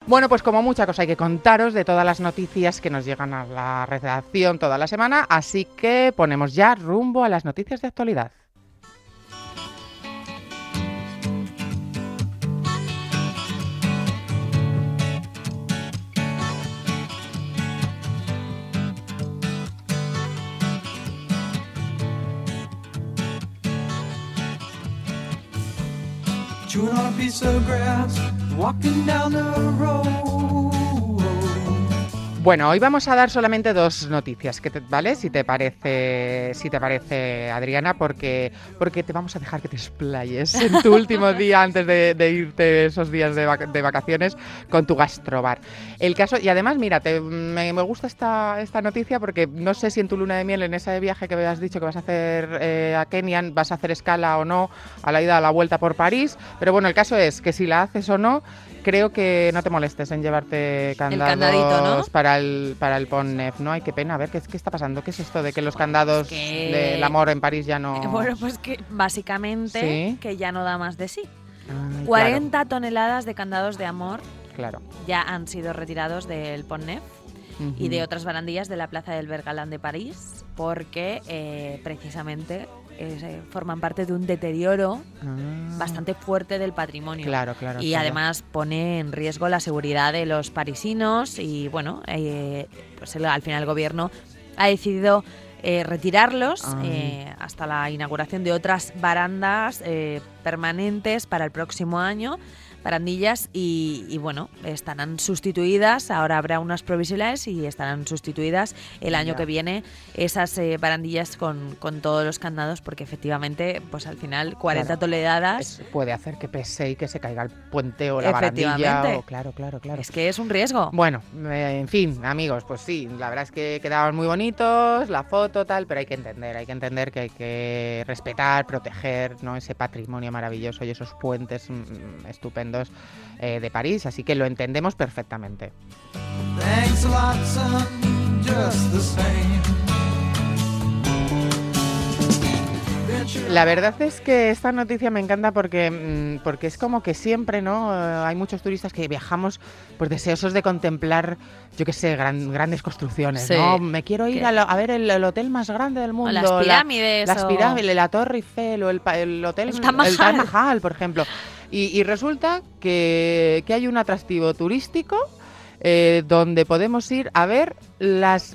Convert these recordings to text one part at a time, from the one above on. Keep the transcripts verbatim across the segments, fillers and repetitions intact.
Bueno, pues como mucha cosa hay que contaros de todas las noticias que nos llegan a la redacción toda la semana, así que ponemos ya rumbo a las noticias de actualidad. Chewing on a piece of grass, walking down the road. Bueno, hoy vamos a dar solamente dos noticias, que te, ¿vale? Si te parece, si te parece, Adriana, porque, porque te vamos a dejar que te explayes en tu último día antes de, de irte esos días de, vac- de vacaciones con tu gastrobar. El caso, y además, mira, te, me, me gusta esta, esta noticia porque no sé si en tu luna de miel, en ese viaje que me has dicho que vas a hacer eh, a Kenia, vas a hacer escala o no, a la ida, a la vuelta por París, pero bueno, el caso es que si la haces o no, creo que no te molestes en llevarte candados el candadito, ¿no? para el para el Pont Neuf, ¿no? Ay, qué pena, a ver, ¿qué, qué está pasando? ¿Qué es esto de que los candados que... del amor en París ya no...? Bueno, pues que básicamente ¿Sí? que ya no da más de sí. Ay, cuarenta claro. toneladas de candados de amor Claro. ya han sido retirados del Pont Neuf Uh-huh. y de otras barandillas de la Plaza del Bergalán de París porque eh, precisamente eh, forman parte de un deterioro Ah. bastante fuerte del patrimonio. Claro, claro. Y claro. además pone en riesgo la seguridad de los parisinos y bueno, eh, pues el, al final el gobierno ha decidido eh, retirarlos eh, hasta la inauguración de otras barandas eh, permanentes para el próximo año, barandillas y, y bueno, estarán sustituidas, ahora habrá unas provisionales y estarán sustituidas el año Ya. que viene esas eh, barandillas con, con todos los candados porque efectivamente pues al final cuarenta Claro. toneladas Es- puede hacer que pese y que se caiga el puente o la barandilla. Efectivamente. O, claro, claro, claro. es que es un riesgo. Bueno, eh, en fin, amigos, pues sí, la verdad es que quedaban muy bonitos, la foto, tal, pero hay que entender, hay que entender que hay que respetar, proteger, ¿no? Ese patrimonio maravilloso y esos puentes mm, estupendos eh, de París, así que lo entendemos perfectamente. Thanks a lot, son, just the same. La verdad es que esta noticia me encanta porque, mm, porque es como que siempre, ¿no? Eh, hay muchos turistas que viajamos pues deseosos de contemplar, yo qué sé, gran- grandes construcciones, Sí. ¿no? Me quiero ir ¿Qué? a, lo- a ver el, el hotel más grande del mundo. O las la- pirámides. Las o- pirámides, la Torre Eiffel o el, pa- el hotel El Taj Mahal. el Taj Mahal, por ejemplo. Y, y resulta que, que hay un atractivo turístico eh, donde podemos ir a ver las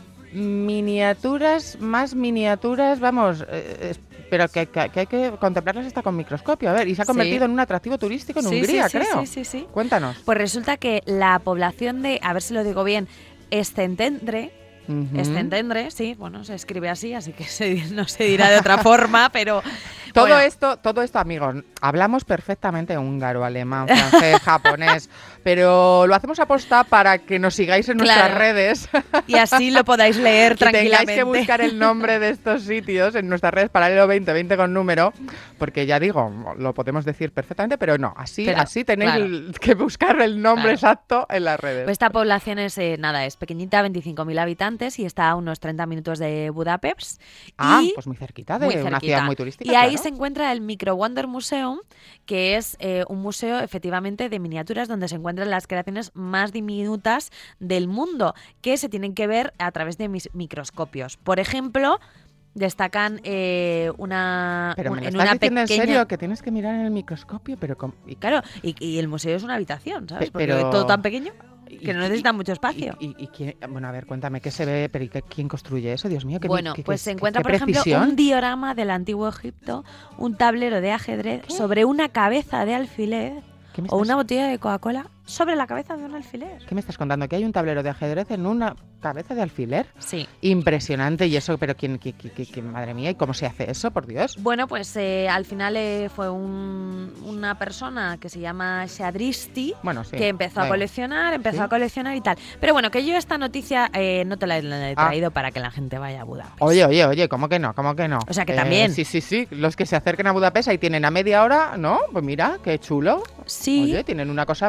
miniaturas, más miniaturas, vamos, eh, es- pero que, que- que hay que contemplarlas hasta con microscopio. A ver, y se ha Sí. convertido en un atractivo turístico en Sí, Hungría, sí, sí, creo. sí, sí, sí. Cuéntanos. Pues resulta que la población de, a ver si lo digo bien, Szentendre, Ujú. Szentendre, sí, bueno, se escribe así, así que se- no se dirá de otra forma, pero Todo bueno, esto, todo esto, amigos, hablamos perfectamente húngaro, alemán, francés, japonés, pero lo hacemos aposta para que nos sigáis en nuestras Claro. redes y así lo podáis leer y tengáis tranquilamente. que buscar el nombre de estos sitios en nuestras redes, Paralelo veinte, veinte con número, porque ya digo, lo podemos decir perfectamente, pero no, así, Pero, así tenéis claro. el- que buscar el nombre Claro. exacto en las redes. Pues esta población es, eh, nada, es pequeñita, veinticinco mil habitantes y está a unos treinta minutos de Budapest. ah, y pues muy cerquita de muy una cerquita. ciudad muy turística. Y ahí claro. se encuentra el Micro Wonder Museum, que es eh, un museo efectivamente de miniaturas donde se encuentran las creaciones más diminutas del mundo, que se tienen que ver a través de mis microscopios. Por ejemplo, destacan eh, una, Pero un- me lo en estás una diciendo pequeña... en serio que tienes que mirar en el microscopio, pero com- y- Claro, y, y el museo es una habitación, ¿sabes? Pe- Porque pero- es todo tan pequeño y- que no y- necesita mucho espacio. Y, y- y quién- bueno, a ver, cuéntame, ¿qué se ve? Pero ¿y qué- quién construye eso? Dios mío, qué Bueno, qué- pues qué- se qué- encuentra, qué por ejemplo, precisión. un diorama del antiguo Egipto, un tablero de ajedrez sobre una cabeza de alfiler ¿Qué me o estás- una botella de Coca-Cola sobre la cabeza de un alfiler. ¿Qué me estás contando? ¿Que hay un tablero de ajedrez en una cabeza de alfiler? Sí. Impresionante, y eso, pero ¿quién, quién, quién- quién- madre mía, ¿y cómo se hace eso, por Dios? Bueno, pues eh, al final eh, fue un- una persona que se llama Shadristi Bueno, sí. que empezó a da igual. coleccionar, empezó ¿Sí? a coleccionar y tal. Pero bueno, que yo esta noticia eh, no te la, la he Ah. traído para que la gente vaya a Budapest. Oye, oye, oye, ¿cómo que no? ¿Cómo que no? O sea, que también. Sí, sí, sí, los que se acerquen a Budapest ahí tienen a media hora, ¿no? Pues mira, qué chulo. Sí. Oye, tienen una cosa muy curiosa.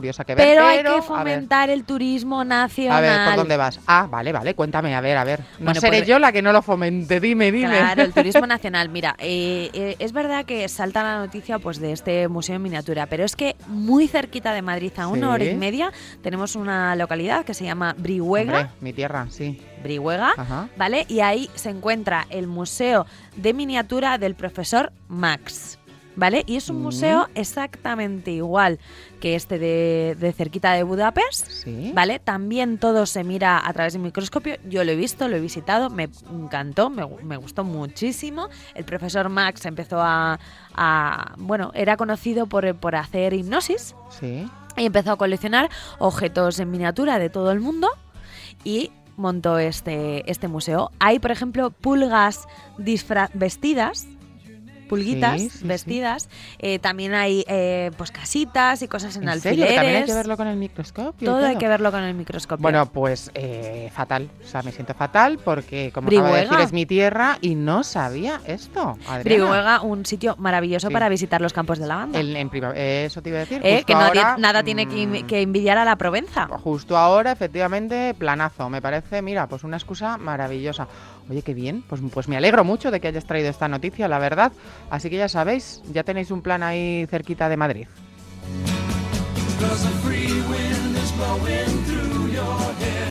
maravillosa que ver. Pero, Pero hay que fomentar el turismo nacional. A ver, ¿por dónde vas? Ah, vale, vale, cuéntame, a ver, a ver. No Bueno, seré pues, yo la que no lo fomente, dime, dime. Claro, el turismo nacional. Mira, eh, eh, es verdad que salta la noticia pues de este museo en miniatura, pero es que muy cerquita de Madrid, a una Sí. hora y media, tenemos una localidad que se llama Brihuega. Hombre, mi tierra, sí. Brihuega, Ajá. ¿vale? Y ahí se encuentra el Museo de Miniatura del Profesor Max, ¿vale? Y es un Mm. museo exactamente igual que este de, de cerquita de Budapest, Sí. ¿vale? También todo se mira a través de microscopio. Yo lo he visto, lo he visitado, me encantó, me, me gustó muchísimo. El profesor Max empezó a, a bueno, era conocido por, por hacer hipnosis Sí. y empezó a coleccionar objetos en miniatura de todo el mundo y montó este, este museo. Hay, por ejemplo, pulgas disfra- vestidas, pulguitas Sí, sí, vestidas. Eh, también hay eh, pues casitas y cosas en, ¿En alfileres. serio? ¿También hay que verlo con el microscopio? y Todo hay que verlo con el microscopio. Bueno, pues eh, fatal. O sea, me siento fatal porque, como acabo de Brihuega. decir, es mi tierra y no sabía esto. Adriana. Brihuega, un sitio maravilloso Sí. para visitar los campos de lavanda. El- en prima- eso te iba a decir. Eh, justo que nadie- ahora, nada tiene que, mm, in- que envidiar a la Provenza. Justo ahora, efectivamente, planazo. Me parece, mira, pues una excusa maravillosa. Oye, qué bien. Pues, pues me alegro mucho de que hayas traído esta noticia, la verdad. Así que ya sabéis, ya tenéis un plan ahí cerquita de Madrid. 'Cause the free wind is blowing